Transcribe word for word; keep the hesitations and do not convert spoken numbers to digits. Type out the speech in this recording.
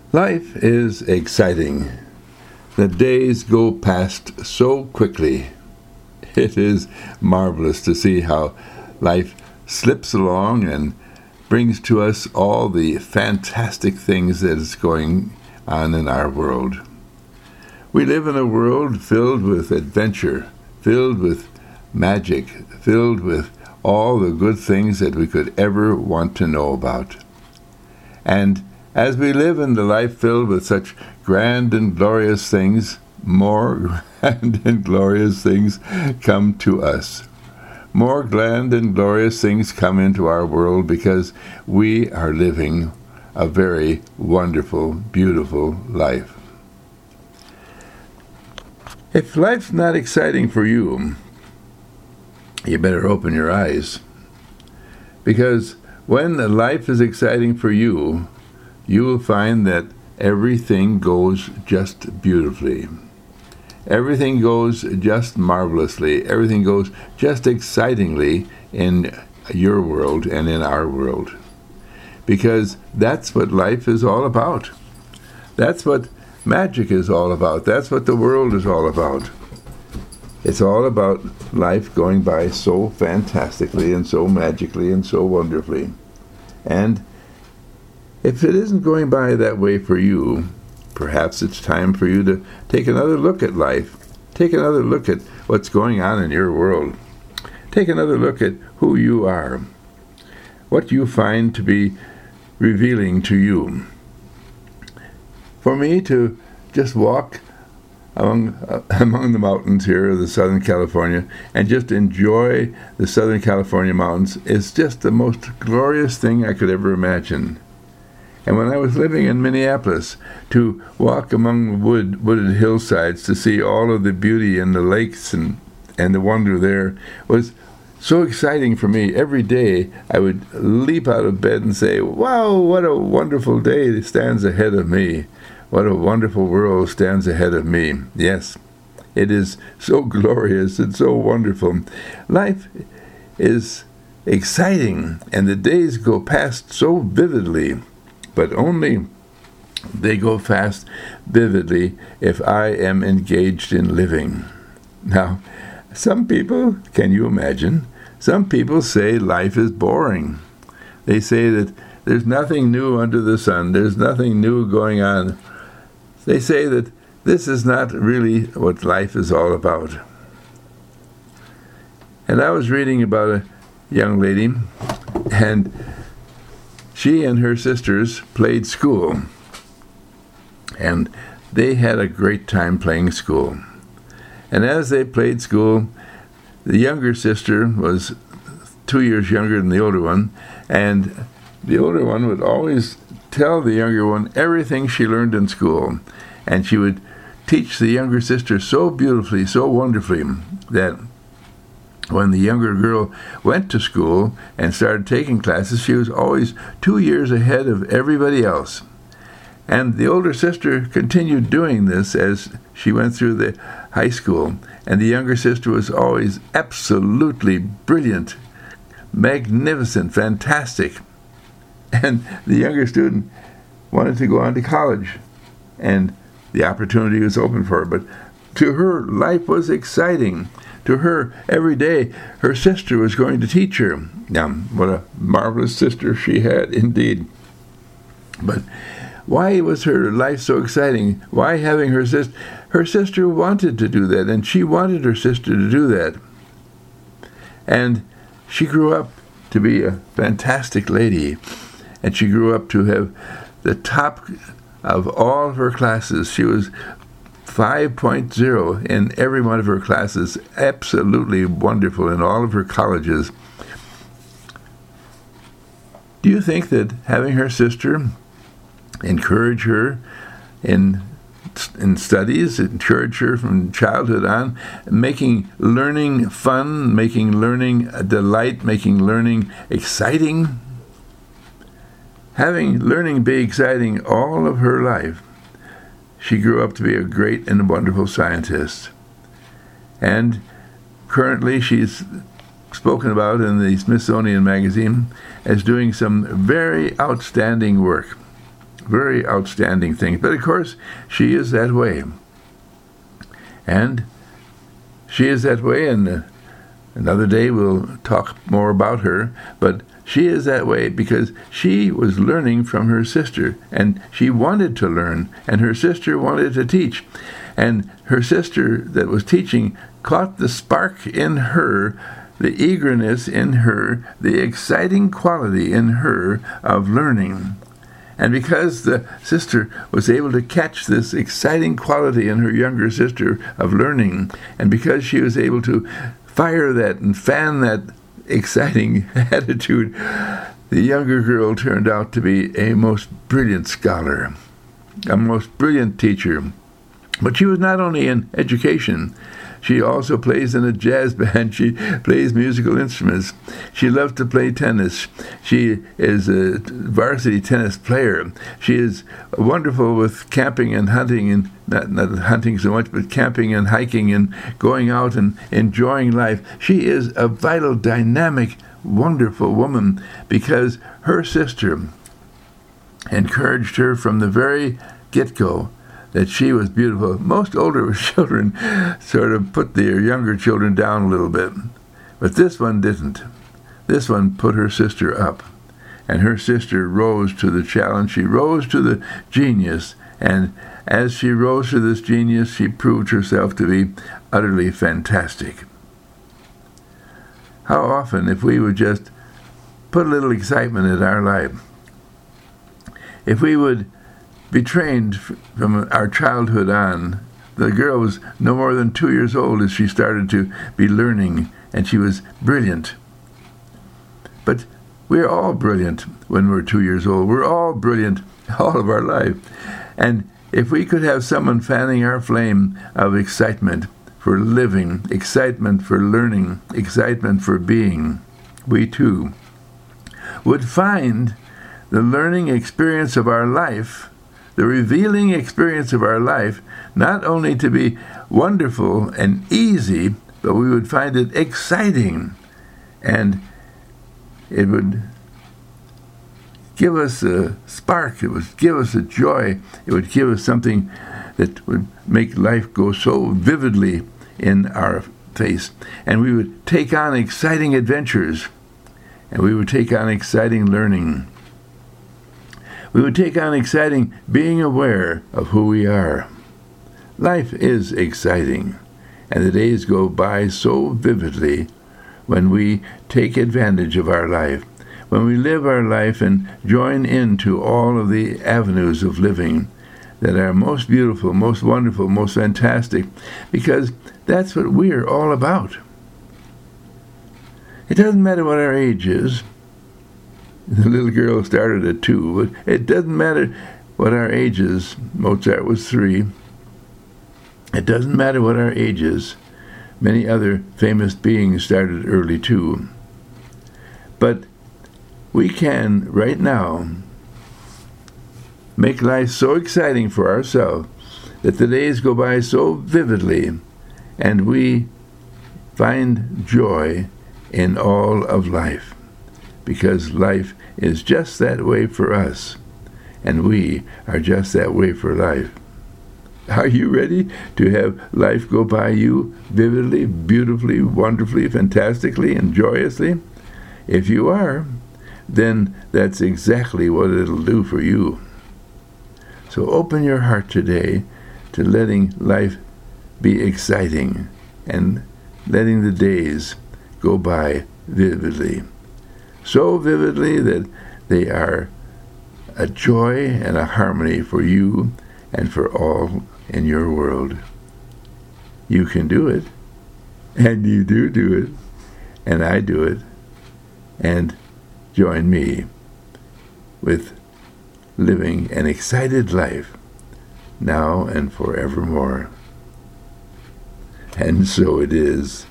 Life is exciting. The days go past so quickly. It is marvelous to see how life slips along and brings to us all the fantastic things that is going on in our world. We live in a world filled with adventure, filled with magic, filled with all the good things that we could ever want to know about. And as we live in the life filled with such grand and glorious things, more grand and glorious things come to us. More grand and glorious things come into our world because we are living a very wonderful, beautiful life. If life's not exciting for you, you better open your eyes. Because when life is exciting for you, you will find that everything goes just beautifully. Everything goes just marvelously. Everything goes just excitingly in your world and in our world. Because that's what life is all about. That's what magic is all about. That's what the world is all about. It's all about life going by so fantastically and so magically and so wonderfully. And if it isn't going by that way for you, perhaps it's time for you to take another look at life. Take another look at what's going on in your world. Take another look at who you are. What you find to be revealing to you. For me to just walk among uh, among the mountains here of the Southern California and just enjoy the Southern California mountains is just the most glorious thing I could ever imagine. And when I was living in Minneapolis, to walk among wood, wooded hillsides to see all of the beauty in the lakes and, and the wonder there was so exciting for me. Every day I would leap out of bed and say, wow, what a wonderful day stands ahead of me. What a wonderful world stands ahead of me. Yes, it is so glorious and so wonderful. Life is exciting, and the days go past so vividly. But only they go fast vividly if I am engaged in living. Now, some people, can you imagine? Some people say life is boring. They say that there's nothing new under the sun. There's nothing new going on. They say that this is not really what life is all about. And I was reading about a young lady, and she and her sisters played school, and they had a great time playing school. And as they played school, the younger sister was two years younger than the older one, and the older one would always tell the younger one everything she learned in school, and she would teach the younger sister so beautifully, so wonderfully, that when the younger girl went to school and started taking classes, she was always two years ahead of everybody else. And the older sister continued doing this as she went through the high school, and the younger sister was always absolutely brilliant, magnificent, fantastic. And the younger student wanted to go on to college, and the opportunity was open for her. But to her, life was exciting. To her, every day, her sister was going to teach her. Now, what a marvelous sister she had, indeed. But why was her life so exciting? Why having her sister? Her sister wanted to do that, and she wanted her sister to do that. And she grew up to be a fantastic lady, and she grew up to have the top of all of her classes. She was five point oh in every one of her classes, absolutely wonderful in all of her colleges. Do you think that having her sister encourage her in in studies, encourage her from childhood on, making learning fun, making learning a delight, making learning exciting? Having learning be exciting all of her life, she grew up to be a great and wonderful scientist. And currently she's spoken about in the Smithsonian Magazine as doing some very outstanding work. very outstanding things. But of course, she is that way. And she is that way, and uh, another day we'll talk more about her, but she is that way because she was learning from her sister, and she wanted to learn, and her sister wanted to teach. And her sister that was teaching caught the spark in her, the eagerness in her, the exciting quality in her of learning. And because the sister was able to catch this exciting quality in her younger sister of learning, and because she was able to fire that and fan that exciting attitude, the younger girl turned out to be a most brilliant scholar, a most brilliant teacher. But she was not only in education. She also plays in a jazz band. She plays musical instruments. She loves to play tennis. She is a varsity tennis player. She is wonderful with camping and hunting, and not, not hunting so much, but camping and hiking and going out and enjoying life. She is a vital, dynamic, wonderful woman because her sister encouraged her from the very get-go that she was beautiful. Most older children sort of put their younger children down a little bit, but this one didn't. This one put her sister up, and her sister rose to the challenge. She rose to the genius, and as she rose to this genius, she proved herself to be utterly fantastic. How often, if we would just put a little excitement in our life, if we would be trained from our childhood on. The girl was no more than two years old as she started to be learning, and she was brilliant. But we're all brilliant when we're two years old. We're all brilliant all of our life. And if we could have someone fanning our flame of excitement for living, excitement for learning, excitement for being, we too would find the learning experience of our life, the revealing experience of our life, not only to be wonderful and easy, but we would find it exciting, and it would give us a spark, it would give us a joy, it would give us something that would make life go so vividly in our face, and we would take on exciting adventures, and we would take on exciting learning. We would take on exciting being aware of who we are. Life is exciting, and the days go by so vividly when we take advantage of our life, when we live our life and join into all of the avenues of living that are most beautiful, most wonderful, most fantastic, because that's what we're all about. It doesn't matter what our age is. The little girl started at two, but it doesn't matter what our age is. Mozart was three. It doesn't matter what our age is. Many other famous beings started early too. But we can, right now, make life so exciting for ourselves that the days go by so vividly, and we find joy in all of life, because life is just that way for us, and we are just that way for life. Are you ready to have life go by you vividly, beautifully, wonderfully, fantastically, and joyously? If you are, then that's exactly what it'll do for you. So open your heart today to letting life be exciting and letting the days go by vividly. So vividly that they are a joy and a harmony for you and for all in your world. You can do it, and you do do it, and I do it, and join me with living an excited life now and forevermore. And so it is.